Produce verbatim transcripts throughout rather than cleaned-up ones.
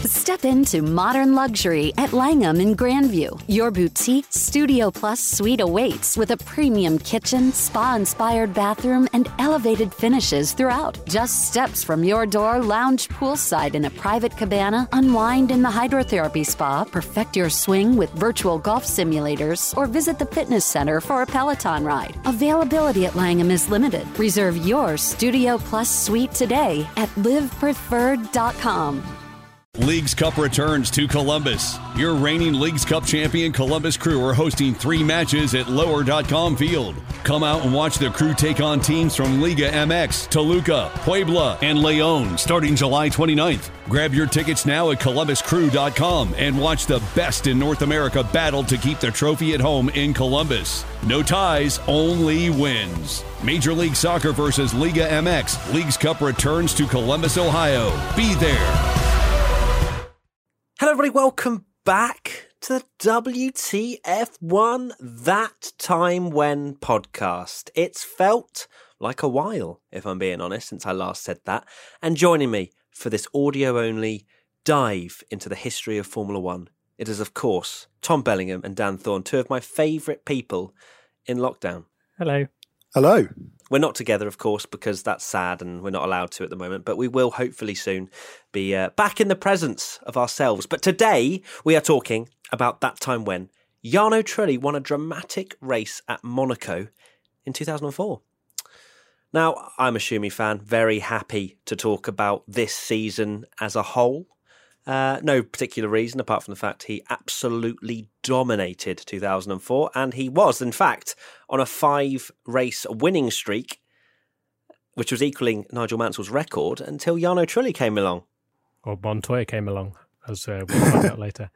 Step into modern luxury at Langham in Grandview. Your boutique Studio Plus suite awaits with a premium kitchen, spa-inspired bathroom, and elevated finishes throughout. Just steps from your door, lounge poolside in a private cabana, unwind in the hydrotherapy spa, perfect your swing with virtual golf simulators, or visit the fitness center for a Peloton ride. Availability at Langham is limited. Reserve your Studio Plus suite today at live preferred dot com. Leagues Cup returns to Columbus. Your reigning Leagues Cup champion Columbus Crew are hosting three matches at lower dot com Field. Come out and watch the Crew take on teams from Liga M X, Toluca, Puebla, and Leon starting July twenty-ninth. Grab your tickets now at columbus crew dot com and watch the best in North America battle to keep the trophy at home in Columbus. No ties, only wins. Major League Soccer versus Liga M X. Leagues Cup returns to Columbus, Ohio. Be there. Hello everybody, welcome back to the W T F one That Time When podcast. It's felt like a while, if I'm being honest, since I last said that. And joining me for this audio-only dive into the history of Formula One, it is, of course, Tom Bellingham and Dan Thorne, two of my favourite people in lockdown. Hello. Hello. We're not together, of course, because that's sad and we're not allowed to at the moment, but we will hopefully soon be uh, back in the presence of ourselves. But today we are talking about that time when Jarno Trulli won a dramatic race at Monaco in two thousand four. Now, I'm a Schumi fan, very happy to talk about this season as a whole. Uh, no particular reason apart from the fact he absolutely dominated two thousand four, and he was, in fact, on a five-race winning streak, which was equaling Nigel Mansell's record until Jarno Trulli came along. Or Montoya came along, as uh, we'll find out later.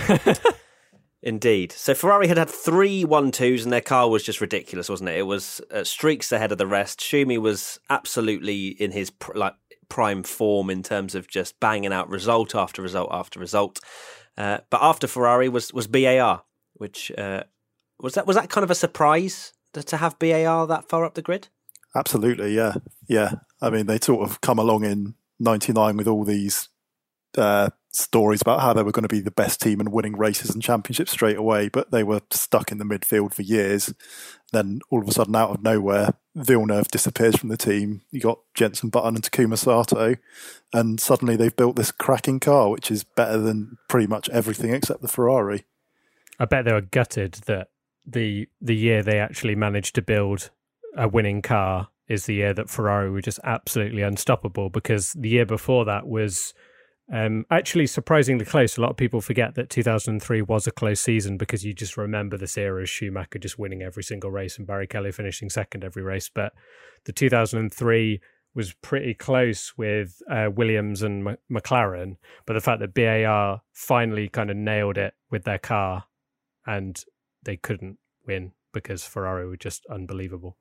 Indeed. So Ferrari had had three one-twos and their car was just ridiculous, wasn't it? It was uh, streaks ahead of the rest. Schumi was absolutely in his pr- like prime form in terms of just banging out result after result after result. Uh, but after Ferrari was was B A R, which uh, was that was that kind of a surprise to, to have B A R that far up the grid? Absolutely, yeah, yeah. I mean, they sort of come along in ninety-nine with all these uh, stories about how they were going to be the best team and winning races and championships straight away, but they were stuck in the midfield for years. Then all of a sudden, out of nowhere, Villeneuve disappears from the team. You got Jenson Button and Takuma Sato, and suddenly they've built this cracking car, which is better than pretty much everything except the Ferrari. I bet they were gutted that the the year they actually managed to build a winning car is the year that Ferrari were just absolutely unstoppable, because the year before that was um, actually surprisingly close. A lot of people forget that two thousand three was a close season because you just remember this era as Schumacher just winning every single race and Barrichello finishing second every race. But the two thousand three was pretty close with uh, Williams and M- McLaren. But the fact that B A R finally kind of nailed it with their car and they couldn't win because Ferrari were just unbelievable.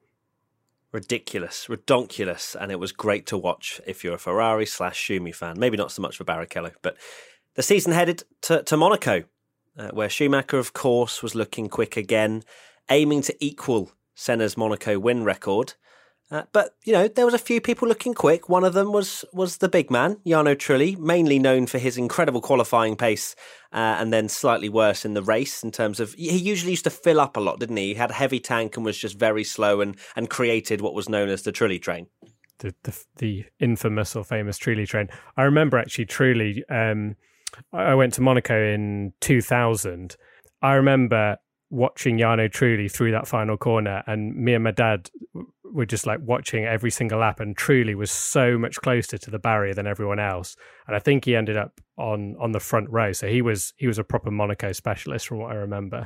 Ridiculous, redonkulous, and it was great to watch if you're a Ferrari slash Schumi fan. Maybe not so much for Barrichello, but the season headed to, to Monaco, uh, where Schumacher, of course, was looking quick again, aiming to equal Senna's Monaco win record. Uh, but, you know, there was a few people looking quick. One of them was was the big man, Jarno Trulli, mainly known for his incredible qualifying pace uh, and then slightly worse in the race in terms of... He usually used to fill up a lot, didn't he? He had a heavy tank and was just very slow and, and created what was known as the Trulli train. The, the the infamous or famous Trulli train. I remember actually Trulli, um, I went to Monaco in two thousand. I remember watching Jarno Trulli through that final corner, and me and my dad were just like watching every single lap, and Trulli was so much closer to the barrier than everyone else. And I think he ended up on, on the front row. So he was he was a proper Monaco specialist from what I remember.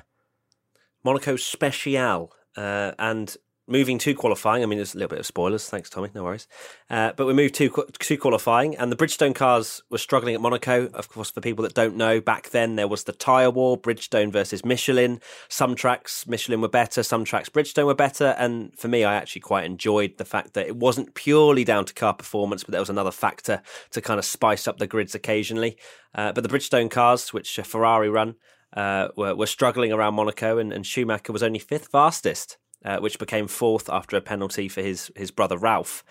Monaco Special. Uh, and moving to qualifying, I mean, there's a little bit of spoilers. Thanks, Tommy. No worries. Uh, but we moved to, to qualifying, and the Bridgestone cars were struggling at Monaco. Of course, for people that don't know, back then there was the tyre war, Bridgestone versus Michelin. Some tracks, Michelin were better. Some tracks, Bridgestone were better. And for me, I actually quite enjoyed the fact that it wasn't purely down to car performance, but there was another factor to kind of spice up the grids occasionally. Uh, but the Bridgestone cars, which Ferrari run, uh, were, were struggling around Monaco, and, and Schumacher was only fifth fastest. Uh, which became fourth after a penalty for his his brother Ralph.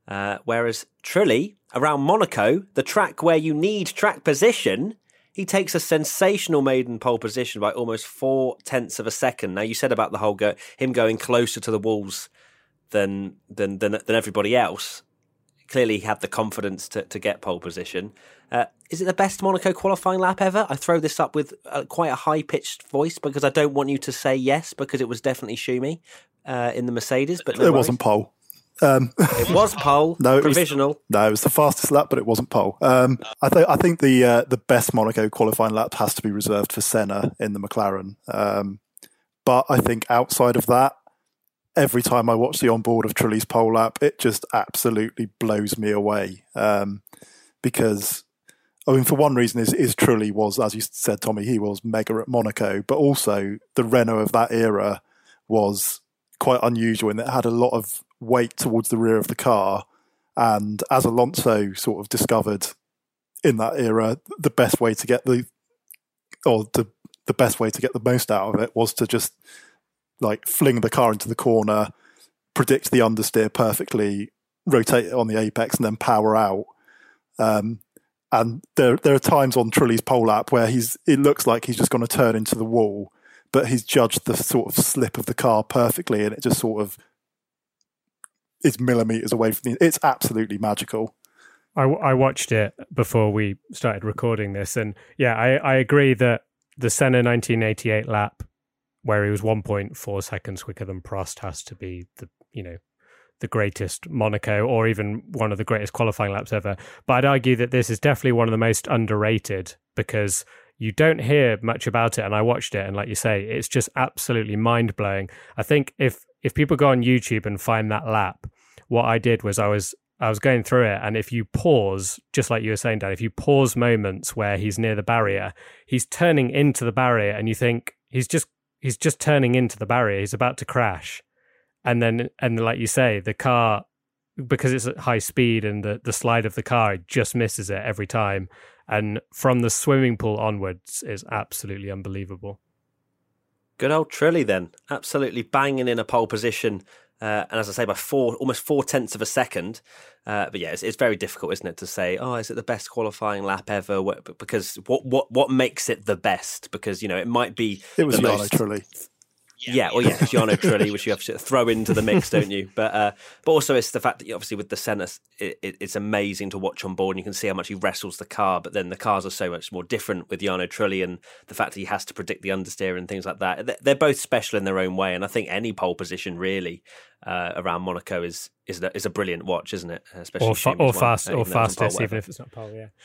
Uh, whereas Trulli, around Monaco, the track where you need track position, he takes a sensational maiden pole position by almost four tenths of a second. Now, you said about the whole go, him going closer to the walls than than than, than everybody else. Clearly, he had the confidence to, to get pole position. Uh, is it the best Monaco qualifying lap ever? I throw this up with uh, quite a high-pitched voice because I don't want you to say yes, because it was definitely Schumi uh, in the Mercedes. But no it worries. wasn't pole. Um, it was pole. no, it provisional. Was, no, it was the fastest lap, but it wasn't pole. Um, I, th- I think the uh, the best Monaco qualifying lap has to be reserved for Senna in the McLaren. Um, but I think outside of that, every time I watch the onboard of Trulli's pole lap, it just absolutely blows me away. Um, because, I mean, for one reason is, is Trulli was, as you said, Tommy, he was mega at Monaco, but also the Renault of that era was quite unusual in that it had a lot of weight towards the rear of the car, and as Alonso sort of discovered in that era, the best way to get the or the the best way to get the most out of it was to just like fling the car into the corner, predict the understeer perfectly, rotate it on the apex, and then power out. Um, and there there are times on Trulli's pole lap where he's it looks like he's just going to turn into the wall, but he's judged the sort of slip of the car perfectly, and it just sort of is millimeters away from the. It's absolutely magical. I, I watched it before we started recording this, and yeah, I, I agree that the Senna nineteen eighty-eight lap, where he was one point four seconds quicker than Prost, has to be the you know the greatest Monaco, or even one of the greatest qualifying laps ever. But I'd argue that this is definitely one of the most underrated, because you don't hear much about it, and I watched it, and like you say, it's just absolutely mind-blowing. I think if if people go on YouTube and find that lap, what I did was I was I was going through it, and if you pause, just like you were saying, Dan, if you pause moments where he's near the barrier, he's turning into the barrier, and you think he's just he's just turning into the barrier, he's about to crash, and then and like you say, the car, because it's at high speed and the the slide of the car, it just misses it every time. And from the swimming pool onwards is absolutely unbelievable. Good old Trulli then, absolutely banging in a pole position, uh, and as I say, by four, almost four tenths of a second. Uh, but yeah, it's, it's very difficult, isn't it, to say, oh, is it the best qualifying lap ever? What, because what what what makes it the best? Because you know it might be it was the Jarno most... Trulli. Yeah, well, yeah, Jarno Trulli, which you have to throw into the mix, don't you? But uh, but also it's the fact that obviously with the Senna, it, it, it's amazing to watch on board, and you can see how much he wrestles the car. But then the cars are so much more different with Jarno Trulli, and the fact that he has to predict the understeer and things like that. They're both special in their own way, and I think any pole position really uh, around Monaco is is a, is a brilliant watch, isn't it? Especially or fa- or, well, fast, or fastest, pole, even if it's not pole. Yeah.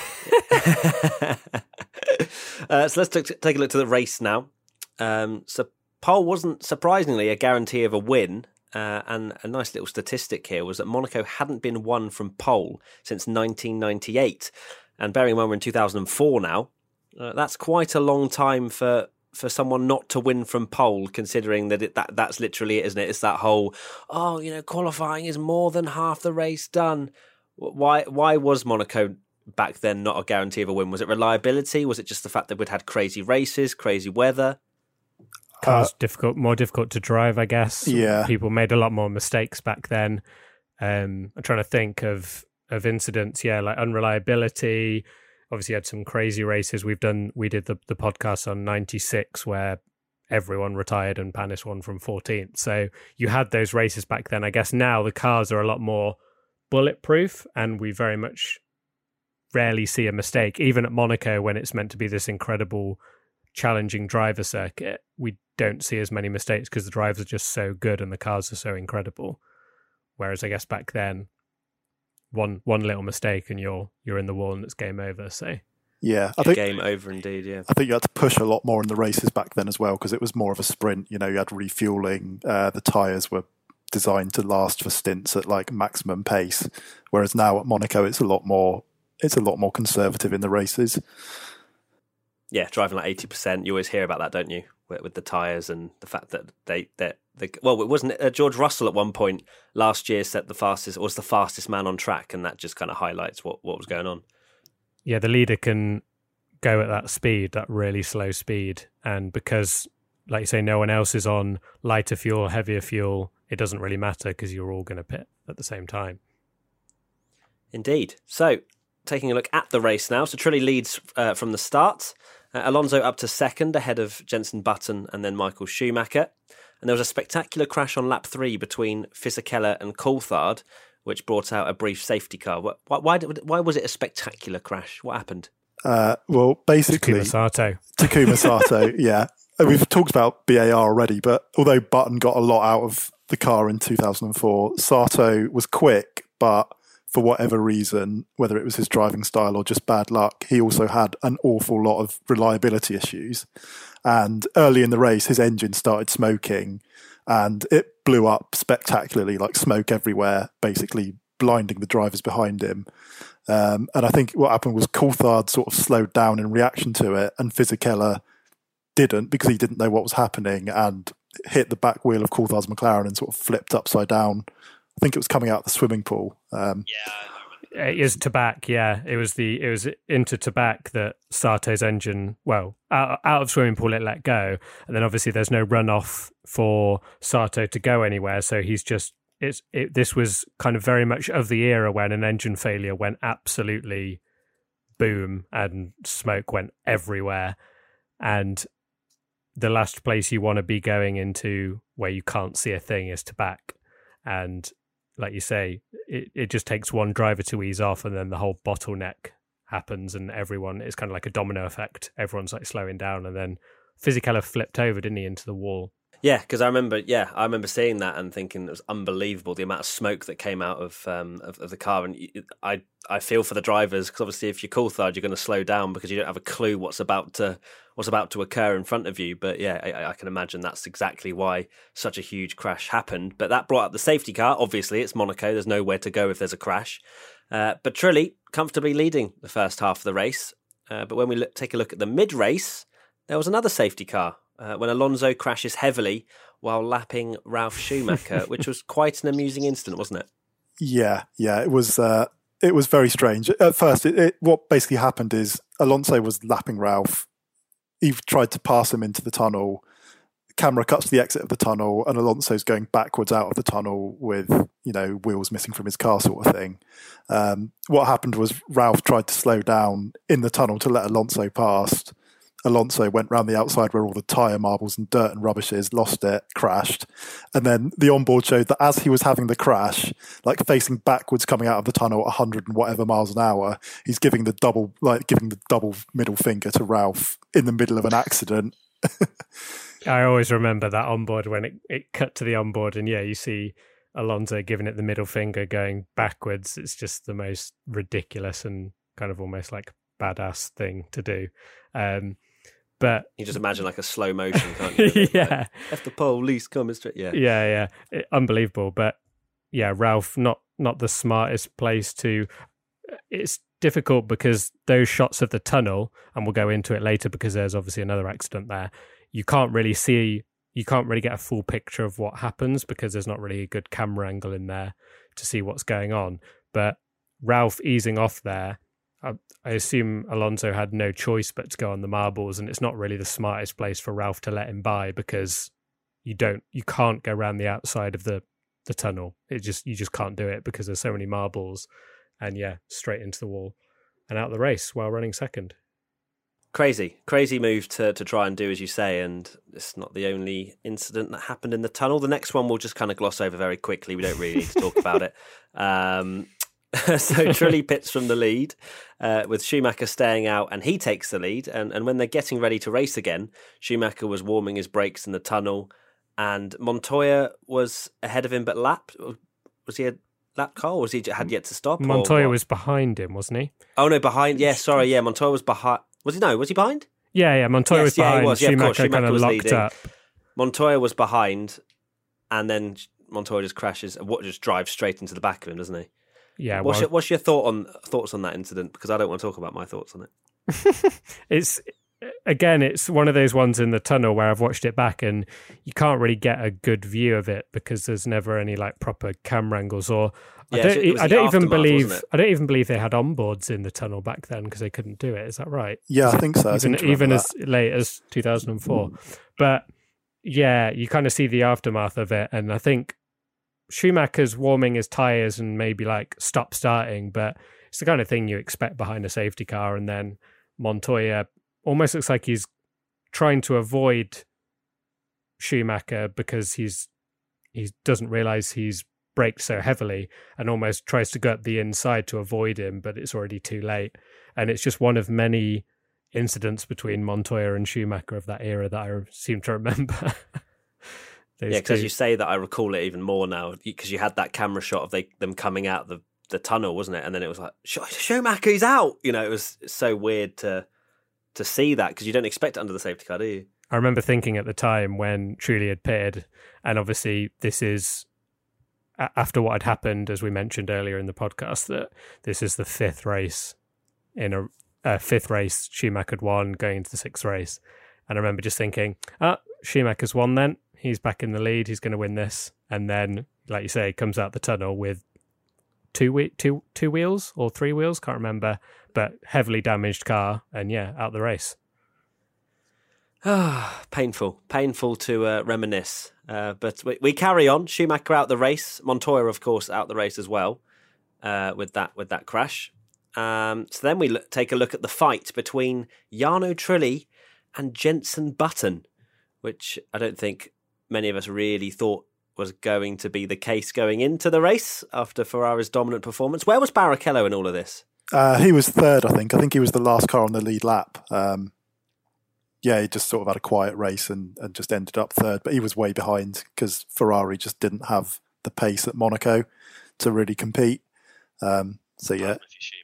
uh, so let's t- take a look to the race now. Um, so. Pole wasn't surprisingly a guarantee of a win, uh, and a nice little statistic here was that Monaco hadn't been won from pole since nineteen ninety-eight, and bearing in mind we're in two thousand four now, uh, that's quite a long time for for someone not to win from pole, considering that, it, that that's literally it, isn't it? It's that whole, oh, you know, qualifying is more than half the race done. Why why was Monaco back then not a guarantee of a win? Was it reliability? Was it just the fact that we'd had crazy races, crazy weather? Cars Uh, difficult, more difficult to drive, I guess. Yeah. People made a lot more mistakes back then. Um, I'm trying to think of of incidents. Yeah, like unreliability. Obviously, you had some crazy races. We've done. We did the the podcast on ninety-six where everyone retired and Panis won from fourteenth. So you had those races back then. I guess now the cars are a lot more bulletproof, and we very much rarely see a mistake. Even at Monaco, when it's meant to be this incredible, challenging driver circuit, we don't see as many mistakes because the drivers are just so good and the cars are so incredible. Whereas I guess back then, one one little mistake and you're you're in the wall and it's game over. So yeah, I think game over indeed. Yeah, I think you had to push a lot more in the races back then as well, because it was more of a sprint. You know, you had refueling. Uh, the tyres were designed to last for stints at like maximum pace, whereas now at Monaco it's a lot more. It's a lot more conservative in the races. Yeah, driving like eighty percent. You always hear about that, don't you? With, with the tyres and the fact that they that the well, it wasn't uh, George Russell at one point last year set the fastest, was the fastest man on track, and that just kind of highlights what, what was going on. Yeah, the leader can go at that speed, that really slow speed, and because, like you say, no one else is on lighter fuel, heavier fuel, it doesn't really matter because you're all going to pit at the same time. Indeed. So, taking a look at the race now. So, Trulli leads uh, from the start. Uh, Alonso up to second, ahead of Jenson Button and then Michael Schumacher. And there was a spectacular crash on lap three between Fisichella and Coulthard, which brought out a brief safety car. Why, why, why was it a spectacular crash? What happened? Uh, well, basically... Takuma Sato. Takuma Sato, yeah. We've talked about B A R already, but although Button got a lot out of the car in two thousand four, Sato was quick, but for whatever reason, whether it was his driving style or just bad luck, he also had an awful lot of reliability issues. And early in the race, his engine started smoking and it blew up spectacularly, like smoke everywhere, basically blinding the drivers behind him. Um, and I think what happened was Coulthard sort of slowed down in reaction to it, and Fisichella didn't, because he didn't know what was happening, and hit the back wheel of Coulthard's McLaren and sort of flipped upside down. I think it was coming out of the swimming pool. Um, yeah, it is Tabak. Yeah, it was the it was into Tabak that Sato's engine, well, out, out of swimming pool, it let go, and then obviously there's no runoff for Sato to go anywhere, so he's just it's it. This was kind of very much of the era when an engine failure went absolutely boom and smoke went everywhere, and the last place you want to be going into where you can't see a thing is Tabak. And like you say, it, it just takes one driver to ease off and then the whole bottleneck happens and everyone, it's kind of like a domino effect. Everyone's like slowing down, and then Fisichella flipped over, didn't he, into the wall? Yeah, because I remember, yeah, I remember seeing that and thinking it was unbelievable, the amount of smoke that came out of um, of, of the car. And I I feel for the drivers, because obviously if you're Coulthard, you're going to slow down because you don't have a clue what's about to what's about to occur in front of you. But yeah, I, I can imagine that's exactly why such a huge crash happened. But that brought up the safety car. Obviously, it's Monaco. There's nowhere to go if there's a crash. Uh, but Trulli comfortably leading the first half of the race. Uh, but when we look, take a look at the mid-race, there was another safety car. Uh, when Alonso crashes heavily while lapping Ralf Schumacher, which was quite an amusing incident, wasn't it? Yeah, yeah, it was. Uh, it was very strange. At first, it, it, what basically happened is Alonso was lapping Ralf. He tried to pass him into the tunnel. Camera cuts to the exit of the tunnel, and Alonso's going backwards out of the tunnel with, you know, wheels missing from his car, sort of thing. Um, what happened was Ralf tried to slow down in the tunnel to let Alonso past. Alonso went round the outside where all the tyre marbles and dirt and rubbish is, lost it, crashed. And then the onboard showed that as he was having the crash, like facing backwards coming out of the tunnel at one hundred and whatever miles an hour, he's giving the double, like giving the double middle finger to Ralf in the middle of an accident. I always remember that onboard when it, it cut to the onboard, and yeah, you see Alonso giving it the middle finger going backwards. It's just the most ridiculous and kind of almost like badass thing to do. Um, But you just imagine like a slow motion, can't you? Yeah. If the police coming straight, yeah, yeah, yeah, it, unbelievable. But yeah, Ralf, not not the smartest place to. It's difficult because those shots of the tunnel, and we'll go into it later because there's obviously another accident there. You can't really see, you can't really get a full picture of what happens because there's not really a good camera angle in there to see what's going on. But Ralf easing off there. I assume Alonso had no choice but to go on the marbles, and it's not really the smartest place for Ralf to let him by because you don't, you can't go around the outside of the, the tunnel. It just, you just can't do it because there's so many marbles, and yeah, straight into the wall and out the race while running second. Crazy, crazy move to to try and do, as you say, and it's not the only incident that happened in the tunnel. The next one we'll just kind of gloss over very quickly. We don't really need to talk about it. Um, so Trulli pits from the lead uh, with Schumacher staying out, and he takes the lead. And, and when they're getting ready to race again, Schumacher was warming his brakes in the tunnel, and Montoya was ahead of him but lapped. Was he a lap car, or was he had yet to stop? Montoya was behind him, wasn't he? Oh no, behind. Yeah, sorry. Yeah, Montoya was behind. Was he? No, was he behind? Yeah, yeah. Montoya yes, was behind. Yeah, he was. Yeah, Schumacher, of course. Schumacher kind of was locked leading. up. Montoya was behind, and then Montoya just crashes. What just drives straight into the back of him, doesn't he? Yeah. What's well, your What's your thought on thoughts on that incident? Because I don't want to talk about my thoughts on it. It's again, it's one of those ones in the tunnel where I've watched it back, and you can't really get a good view of it because there's never any like proper camera angles. Or Yeah, I don't, it was I the don't even aftermath, believe wasn't it? I don't even believe they had onboards in the tunnel back then because they couldn't do it. Is that right? Yeah, I think so. I Even seem to even remember as late as two thousand four. But yeah, you kind of see the aftermath of it, and I think Schumacher's warming his tyres and maybe like stop starting, but it's the kind of thing you expect behind a safety car. And then Montoya almost looks like he's trying to avoid Schumacher because he's he doesn't realise he's braked so heavily and almost tries to go up the inside to avoid him, but it's already too late. And it's just one of many incidents between Montoya and Schumacher of that era that I seem to remember. Yeah, because you say that, I recall it even more now, because you had that camera shot of they them coming out the, the tunnel, wasn't it? And then it was like, Schumacher, he's out! You know, it was so weird to to see that, because you don't expect it under the safety car, do you? I remember thinking at the time when Trulli had pitted, and obviously this is, after what had happened, as we mentioned earlier in the podcast, that this is the fifth race in a uh, fifth race Schumacher had won going into the sixth race. And I remember just thinking, ah, Schumacher's won then. He's back in the lead. He's going to win this. And then, like you say, comes out the tunnel with two, we- two, two wheels or three wheels, can't remember, but heavily damaged car. And yeah, out the race. Ah, painful, painful to uh, reminisce. Uh, but we, we carry on. Schumacher out the race. Montoya, of course, out the race as well uh, with that with that crash. Um, so then we look, take a look at the fight between Jarno Trulli and Jenson Button, which I don't think many of us really thought was going to be the case going into the race after Ferrari's dominant performance. Where was Barrichello in all of this? Uh, he was third, I think. I think he was the last car on the lead lap. Um, yeah, he just sort of had a quiet race and, and just ended up third. But he was way behind because Ferrari just didn't have the pace at Monaco to really compete. Um, so yeah.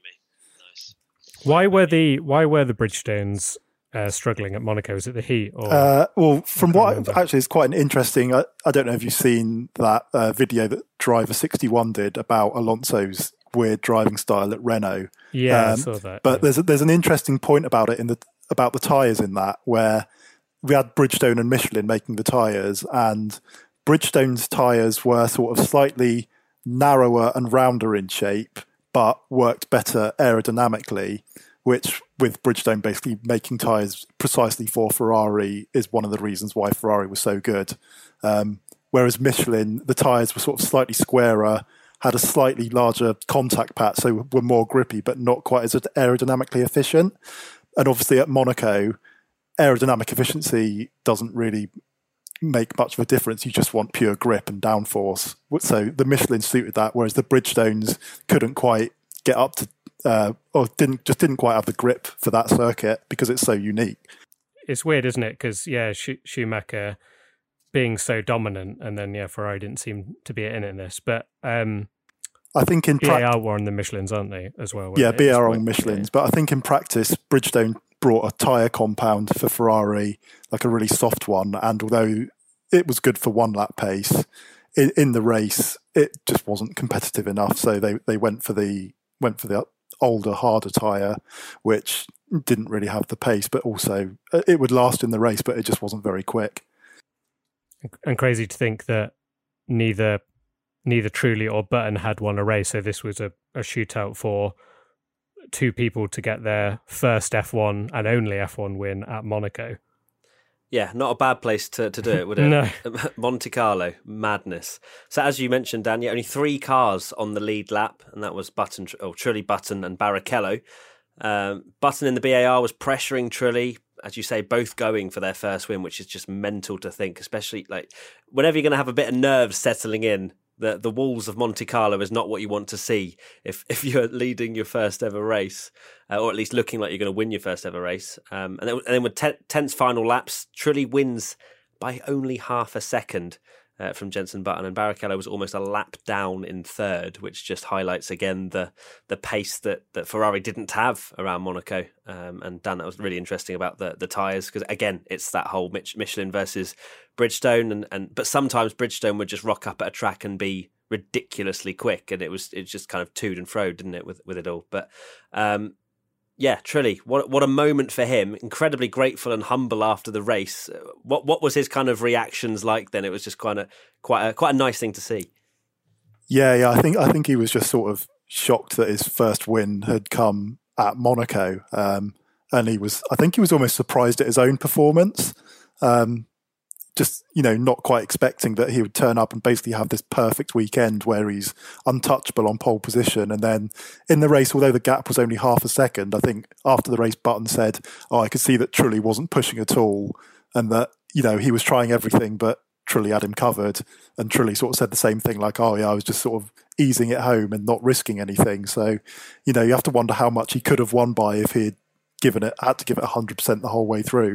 Why were the why were the Bridgestones Uh, struggling at Monaco? Is it the heat? Or uh, well, from what remember. actually it's quite an interesting. I, I don't know if you've seen that uh, video that Driver sixty-one did about Alonso's weird driving style at Renault. Yeah, um, I saw that. But yeah. there's a, there's an interesting point about it in the about the tyres in that, where we had Bridgestone and Michelin making the tyres, and Bridgestone's tyres were sort of slightly narrower and rounder in shape, but worked better aerodynamically, which with Bridgestone basically making tyres precisely for Ferrari is one of the reasons why Ferrari was so good. Um, whereas Michelin, the tyres were sort of slightly squarer, had a slightly larger contact patch, so were more grippy, but not quite as aerodynamically efficient. And obviously at Monaco, aerodynamic efficiency doesn't really make much of a difference. You just want pure grip and downforce. So the Michelin suited that, whereas the Bridgestones couldn't quite get up to Uh, or didn't just didn't quite have the grip for that circuit because it's so unique. It's weird, isn't it? Because yeah, Sch- Schumacher being so dominant, and then yeah, Ferrari didn't seem to be in it in this. But um, I think in B A R were on the Michelins, aren't they, as well? Yeah, B A R on on Michelins. Yeah. But I think in practice, Bridgestone brought a tyre compound for Ferrari, like a really soft one. And although it was good for one lap pace, in, in the race it just wasn't competitive enough. So they they went for the went for the older, harder tyre, which didn't really have the pace, but also it would last in the race, but it just wasn't very quick. And crazy to think that neither neither Trulli or Button had won a race, so this was a, a shootout for two people to get their first F one and only F one win at Monaco. Yeah, not a bad place to, to do it, would it? No. Monte Carlo, madness. So as you mentioned, Dan, only three cars on the lead lap, and that was Button, or Trulli, Button and Barrichello. Um, Button in the B A R was pressuring Trulli, as you say, both going for their first win, which is just mental to think, especially like whenever you're going to have a bit of nerves settling in, the the walls of Monte Carlo is not what you want to see if, if you're leading your first ever race, uh, or at least looking like you're going to win your first ever race. Um, and, then, and then with ten, tense final laps, Trulli wins by only half a second uh, from Jenson Button, and Barrichello was almost a lap down in third, which just highlights again the the pace that, that Ferrari didn't have around Monaco. Um, and Dan, that was really interesting about the, the tyres, because again, it's that whole Mich- Michelin versus Bridgestone, and, and but sometimes Bridgestone would just rock up at a track and be ridiculously quick, and it was it just kind of toed and fro, didn't it, with with it all. But um, yeah, Trulli, what what a moment for him! Incredibly grateful and humble after the race. What what was his kind of reactions like then? It was just kind of quite a, quite a nice thing to see. Yeah, yeah, I think I think he was just sort of shocked that his first win had come at Monaco, um, and he was I think he was almost surprised at his own performance. Um, just, you know, not quite expecting that he would turn up and basically have this perfect weekend where he's untouchable on pole position. And then in the race, although the gap was only half a second, I think after the race, Button said, oh, I could see that Trulli wasn't pushing at all and that, you know, he was trying everything, but Trulli had him covered. And Trulli sort of said the same thing, like, oh, yeah, I was just sort of easing it home and not risking anything. So, you know, you have to wonder how much he could have won by if he had given it, had to give it one hundred percent the whole way through.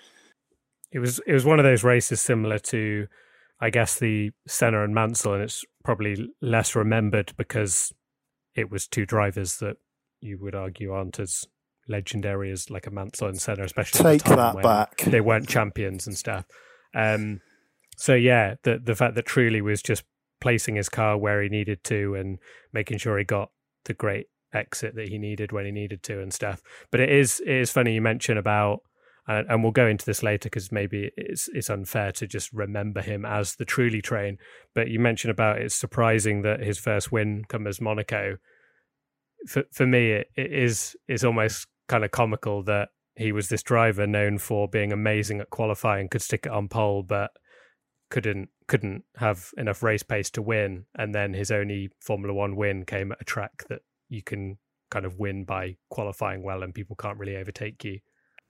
It was it was one of those races similar to, I guess, the Senna and Mansell, and it's probably less remembered because it was two drivers that you would argue aren't as legendary as like a Mansell and Senna, especially Take at the time that when back. They weren't champions and stuff. Um, so yeah, the the fact that Trulli was just placing his car where he needed to and making sure he got the great exit that he needed when he needed to and stuff. But it is it is funny you mention about. And, and we'll go into this later because maybe it's it's unfair to just remember him as the Trulli train. But you mentioned about it's surprising that his first win come as Monaco. For for me, it, it is is almost kind of comical that he was this driver known for being amazing at qualifying, could stick it on pole, but couldn't couldn't have enough race pace to win. And then his only Formula One win came at a track that you can kind of win by qualifying well, and people can't really overtake you.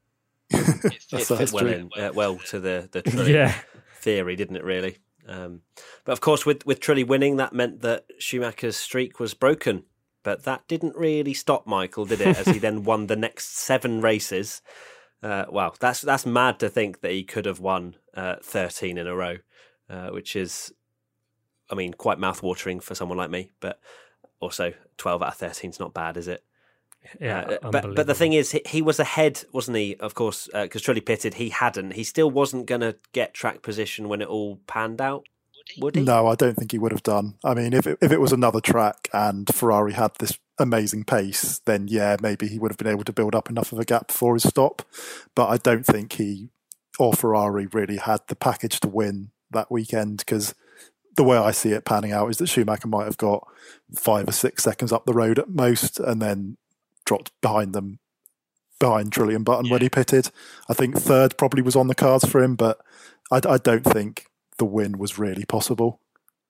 It, it fit well in uh, well to the the Trulli yeah. theory, didn't it? Really, um, but of course, with with Trulli winning, that meant that Schumacher's streak was broken. But that didn't really stop Michael, did it? As he then won the next seven races. Uh, wow, that's that's mad to think that he could have won uh, thirteen in a row, uh, which is, I mean, quite mouthwatering for someone like me. But also, twelve out of thirteen is not bad, is it? Yeah, uh, but but the thing is, he, he was ahead, wasn't he? Of course, because uh, Trulli pitted, he hadn't. He still wasn't going to get track position when it all panned out. Would he? Would he? No, I don't think he would have done. I mean, if it, if it was another track and Ferrari had this amazing pace, then yeah, maybe he would have been able to build up enough of a gap before his stop. But I don't think he or Ferrari really had the package to win that weekend, because the way I see it panning out is that Schumacher might have got five or six seconds up the road at most, and then dropped behind them, behind Trulli and Button yeah. when he pitted. I think third probably was on the cards for him, but I, I don't think the win was really possible.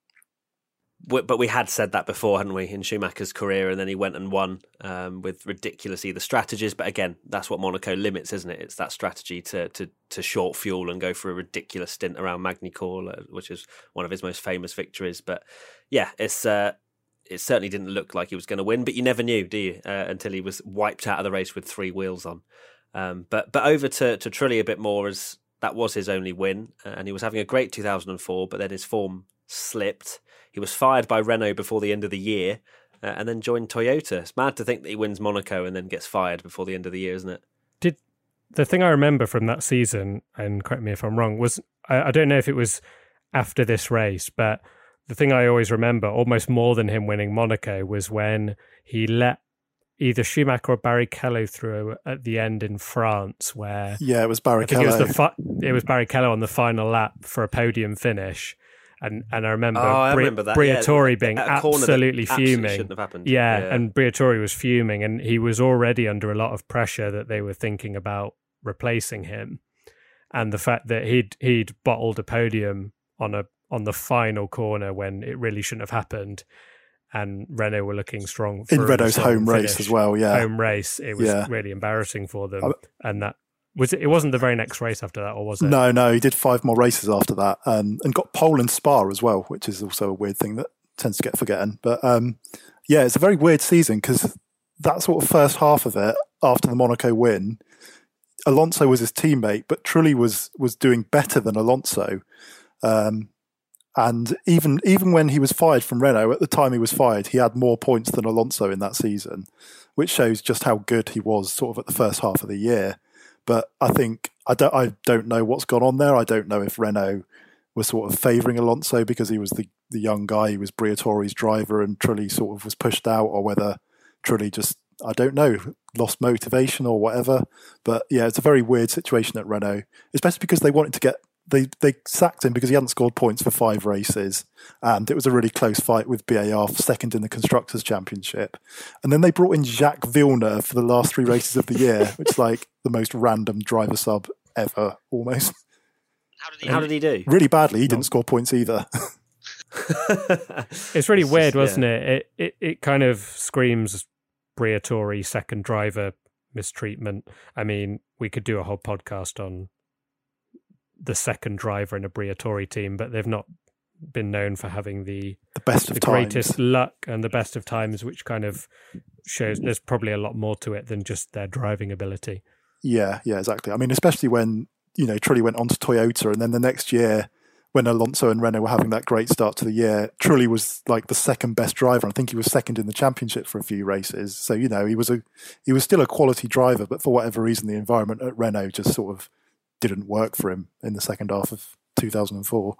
But we had said that before, hadn't we, in Schumacher's career, and then he went and won um, with ridiculous either strategies. But again, that's what Monaco limits, isn't it? It's that strategy to to, to short fuel and go for a ridiculous stint around Magny-Cours, which is one of his most famous victories. But yeah, it's uh, it certainly didn't look like he was going to win, but you never knew, do you, uh, until he was wiped out of the race with three wheels on. Um, but but over to, to Trulli a bit more, as that was his only win, and he was having a great two thousand four, but then his form slipped. He was fired by Renault before the end of the year, uh, and then joined Toyota. It's mad to think that he wins Monaco and then gets fired before the end of the year, isn't it? Did the thing I remember from that season, and correct me if I'm wrong, was I, I don't know if it was after this race, but the thing I always remember, almost more than him winning Monaco, was when he let either Schumacher or Barrichello through at the end in France, where yeah, it was Barrichello. I think it was the fi- it was Barrichello on the final lap for a podium finish. And and I remember, oh, I Bri- remember that. Briatore yeah, being absolutely absolutely fuming. Shouldn't have happened. Yeah, yeah, and Briatore was fuming, and he was already under a lot of pressure that they were thinking about replacing him. And the fact that he'd he'd bottled a podium on a on the final corner when it really shouldn't have happened, and Renault were looking strong for in Renault's home finish. race as well. Yeah, home race. It was yeah. really embarrassing for them, I, and that. Was it, it wasn't the very next race after that, or was it? No, no, he did five more races after that, um, and got pole in Spa as well, which is also a weird thing that tends to get forgotten. But um, yeah, it's a very weird season because that sort of first half of it, after the Monaco win, Alonso was his teammate, but Trulli was was doing better than Alonso. Um, and even even when he was fired from Renault, at the time he was fired, he had more points than Alonso in that season, which shows just how good he was sort of at the first half of the year. But I think, I don't, I don't know what's gone on there. I don't know if Renault was sort of favouring Alonso because he was the, the young guy, he was Briatore's driver, and Trulli sort of was pushed out, or whether Trulli just, I don't know, lost motivation or whatever. But yeah, it's a very weird situation at Renault, especially because they wanted to get, they, they sacked him because he hadn't scored points for five races, and it was a really close fight with B A R for second in the Constructors' Championship. And then they brought in Jacques Villeneuve for the last three races of the year, which is like the most random driver sub ever, almost. How did he, how did he do? Really badly. He didn't score points either. It's really It's weird, just, wasn't yeah. it? It, it? It kind of screams Briatore second driver mistreatment. I mean, we could do a whole podcast on the second driver in a Briatore team, but they've not been known for having the The best of the times. greatest luck and the best of times, which kind of shows there's probably a lot more to it than just their driving ability. Yeah, yeah, exactly. I mean, especially when, you know, Trulli went on to Toyota, and then the next year when Alonso and Renault were having that great start to the year, Trulli was like the second best driver. I think he was second in the championship for a few races. So, you know, he was a he was still a quality driver, but for whatever reason, the environment at Renault just sort of didn't work for him in the second half of two thousand four.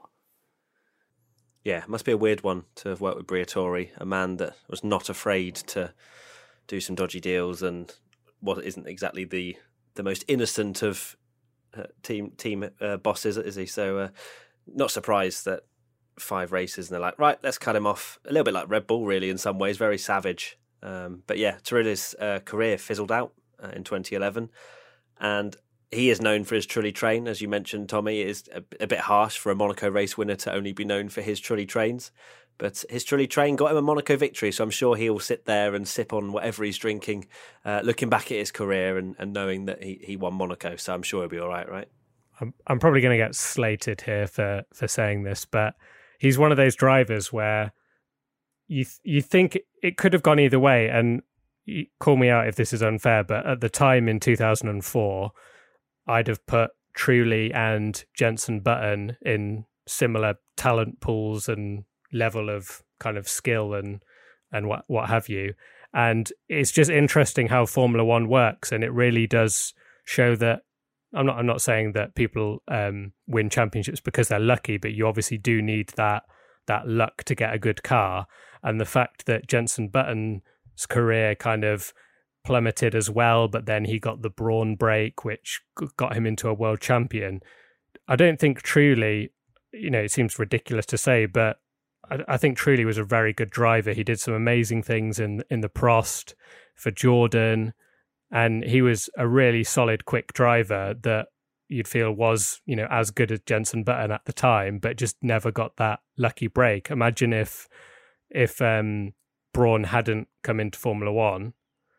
Yeah, it must be a weird one to have worked with Briatore, a man that was not afraid to do some dodgy deals and what isn't exactly the the most innocent of uh, team team uh, bosses, is he? So uh, not surprised that five races and they're like, right, let's cut him off. A little bit like Red Bull, really, in some ways, very savage. Um, but yeah, Trulli's uh, career fizzled out uh, in twenty eleven, and he is known for his Trulli train, as you mentioned, Tommy. It is a, a bit harsh for a Monaco race winner to only be known for his Trulli trains. But his Trulli train got him a Monaco victory, so I'm sure he'll sit there and sip on whatever he's drinking, uh, looking back at his career and, and knowing that he, he won Monaco. So I'm sure he'll be all right, right? I'm, I'm probably going to get slated here for, for saying this, but he's one of those drivers where you you think it could have gone either way, and you call me out if this is unfair, but at the time in two thousand four, I'd have put Trulli and Jenson Button in similar talent pools and level of kind of skill and and what what have you. And it's just interesting how Formula One works, and it really does show that I'm not I'm not saying that people um, win championships because they're lucky, but you obviously do need that that luck to get a good car. And the fact that Jenson Button's career kind of plummeted as well, but then he got the Brawn break, which got him into a world champion. I don't think Trulli, you know, it seems ridiculous to say, but I, I think Trulli was a very good driver. He did some amazing things in in the Prost for Jordan, and he was a really solid, quick driver that you'd feel was, you know, as good as Jenson Button at the time, but just never got that lucky break. Imagine if if um, Brawn hadn't come into Formula One,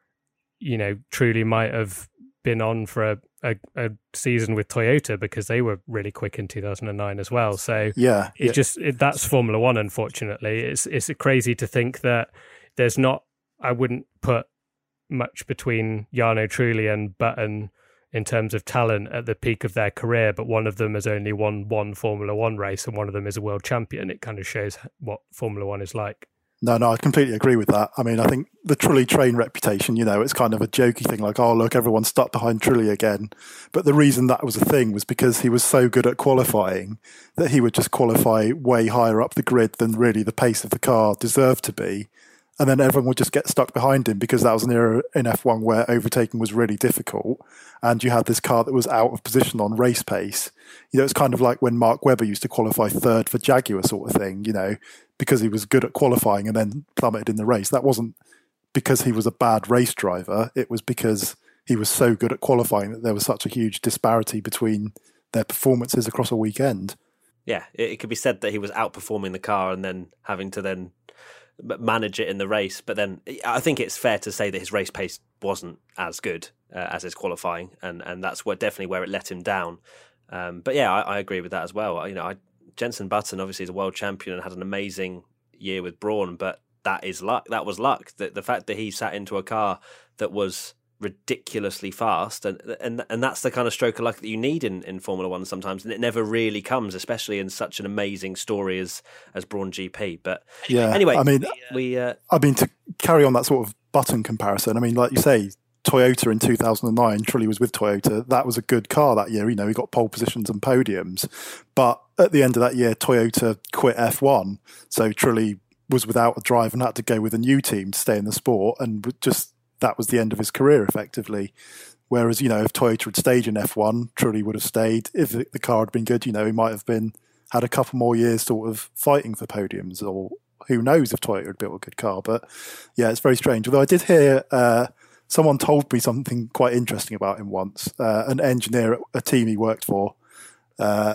you know, Trulli might have been on for a, a, a season with Toyota because they were really quick in two thousand nine as well. So yeah, it yeah. just it, that's Formula One. Unfortunately, it's it's crazy to think that there's not. I wouldn't put much between Jarno Trulli and Button in terms of talent at the peak of their career, but one of them has only won one Formula One race and one of them is a world champion. It kind of shows what Formula One is like. No, no, I completely agree with that. I mean, I think the Trulli train reputation, you know, it's kind of a jokey thing like, oh, look, everyone's stuck behind Trulli again. But the reason that was a thing was because he was so good at qualifying that he would just qualify way higher up the grid than really the pace of the car deserved to be. And then everyone would just get stuck behind him because that was an era in F one where overtaking was really difficult. And you had this car that was out of position on race pace. You know, it's kind of like when Mark Webber used to qualify third for Jaguar sort of thing, you know, because he was good at qualifying and then plummeted in the race. That wasn't because he was a bad race driver. It was because he was so good at qualifying that there was such a huge disparity between their performances across a weekend. Yeah, it, it could be said that he was outperforming the car and then having to then manage it in the race. But then I think it's fair to say that his race pace wasn't as good uh, as his qualifying, and, and that's what definitely where it let him down. Um, but yeah, I, I agree with that as well. You know, I, Jenson Button obviously is a world champion and had an amazing year with Brawn, but that is luck. That was luck. The, the fact that he sat into a car that was ridiculously fast, and and and that's the kind of stroke of luck that you need in, in Formula One sometimes, and it never really comes, especially in such an amazing story as as Brawn G P. But yeah, anyway, I mean, we uh, I mean to carry on that sort of Button comparison. I mean, like you say, Toyota in two thousand nine, Trulli was with Toyota. That was a good car that year. You know, he got pole positions and podiums, but at the end of that year, Toyota quit F one, so Trulli was without a drive and had to go with a new team to stay in the sport, and just that was the end of his career effectively. Whereas, you know, if Toyota had stayed in F one, Trulli would have stayed. If the car had been good, you know, he might have been had a couple more years sort of fighting for podiums, or who knows if Toyota had built a good car. But yeah, it's very strange. Although I did hear uh, someone told me something quite interesting about him once. Uh, an engineer at a team he worked for, uh,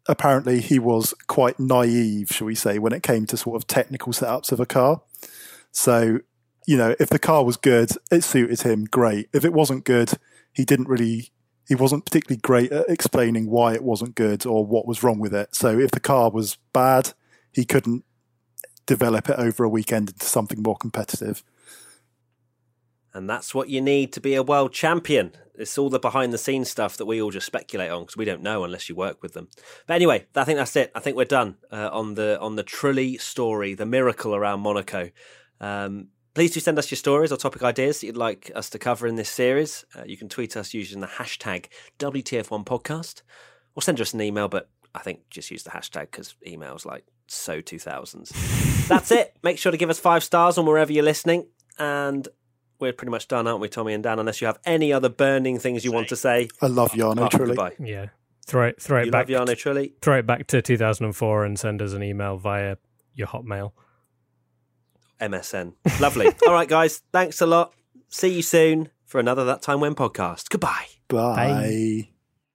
apparently he was quite naive, shall we say, when it came to sort of technical setups of a car. So, you know, if the car was good, it suited him, great. If it wasn't good, he didn't really, he wasn't particularly great at explaining why it wasn't good or what was wrong with it. So if the car was bad, he couldn't develop it over a weekend into something more competitive. And that's what you need to be a world champion. It's all the behind the scenes stuff that we all just speculate on because we don't know unless you work with them. But anyway, I think that's it. I think we're done uh, on the on the Trulli story, the miracle around Monaco. Um, please do send us your stories or topic ideas that you'd like us to cover in this series. Uh, you can tweet us using the hashtag W T F one podcast or send us an email, but I think just use the hashtag because email's like so two thousands. That's it. Make sure to give us five stars on wherever you're listening. And we're pretty much done, aren't we, Tommy and Dan? Unless you have any other burning things you want to say. I love Jarno Trulli. Yeah, throw it, throw it you back. Love Jarno Trulli. Throw it back to two thousand four and send us an email via your Hotmail. M S N. Lovely. All right, guys. Thanks a lot. See you soon for another That Time When podcast. Goodbye. Bye. Bye.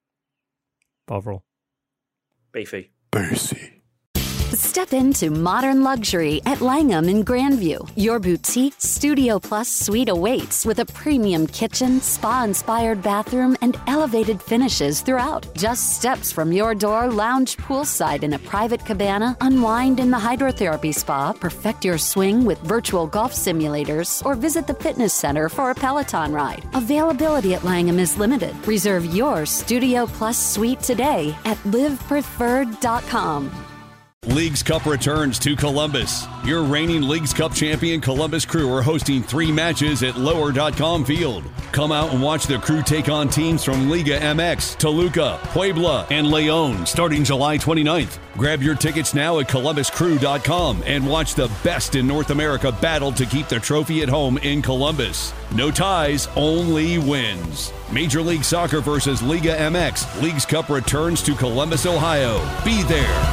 Bovril. Beefy. Boozy. Step into modern luxury at Langham in Grandview. Your boutique Studio Plus suite awaits with a premium kitchen, spa-inspired bathroom, and elevated finishes throughout. Just steps from your door, lounge poolside in a private cabana, unwind in the hydrotherapy spa, perfect your swing with virtual golf simulators, or visit the fitness center for a Peloton ride. Availability at Langham is limited. Reserve your Studio Plus suite today at live preferred dot com. Leagues Cup returns to Columbus. Your reigning Leagues Cup champion Columbus Crew are hosting three matches at lower dot com field. Come out and watch the Crew take on teams from Liga M X, Toluca, Puebla, and Leon starting July twenty-ninth. Grab your tickets now at columbus crew dot com and watch the best in North America battle to keep the trophy at home in Columbus. No ties, only wins. Major League Soccer versus Liga M X. Leagues Cup returns to Columbus, Ohio. Be there.